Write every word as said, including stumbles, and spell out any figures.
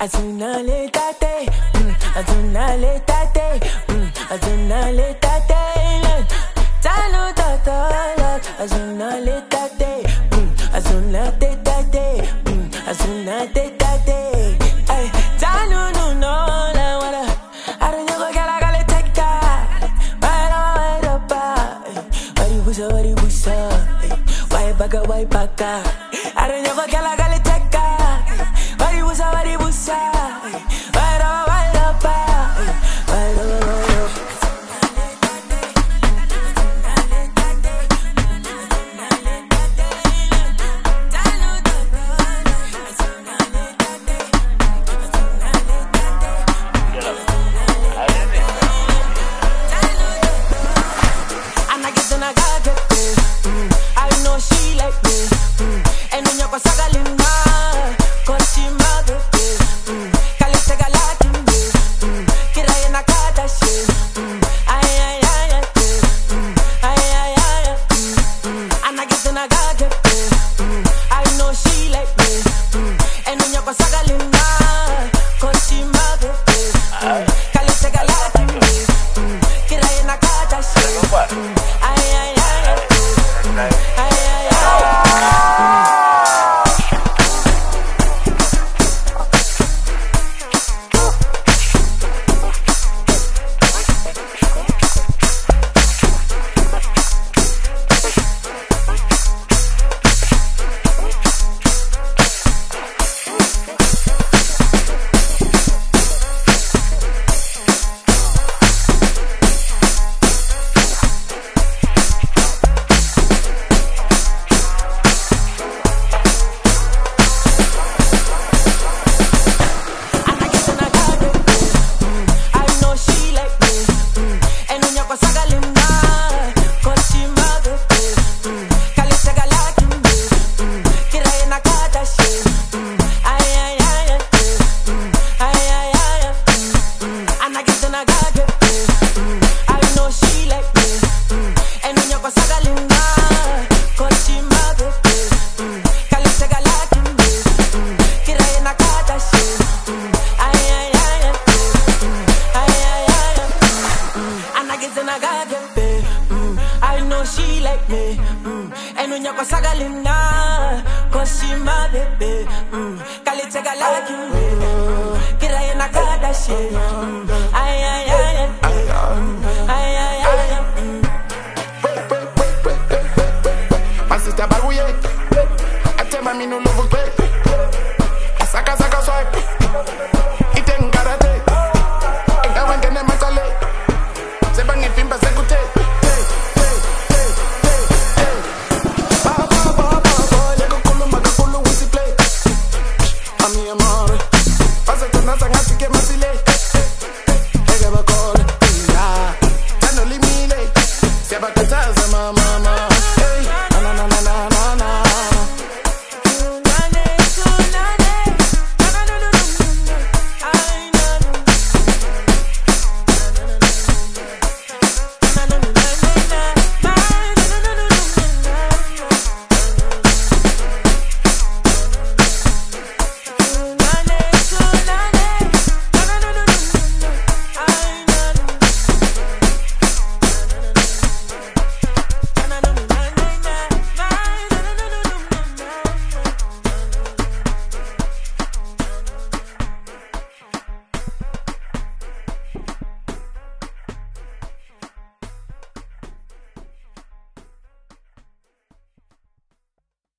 Azunale tate, mm, azunale tate, mm, azunale tate, talo tata, azunale tate, mm, azunale tate, mm, azunale tate, ay, talo no no la wala, I don't know what I gotta take that, right on the bar, wari busa wari busa, why baka why baka, I don't know what I gotta take that. Wari busa, wari busa, why do why do pa, why do why do. And I guess I got it. I know she like me, and when you're sagalina. I know she like me, mm. And when you're sagalina, cause she my baby, mm. Kalitega like you, kira yana kadashi, ay ay ay ay ay ay ay. My sister Baruye, I tell my me no love.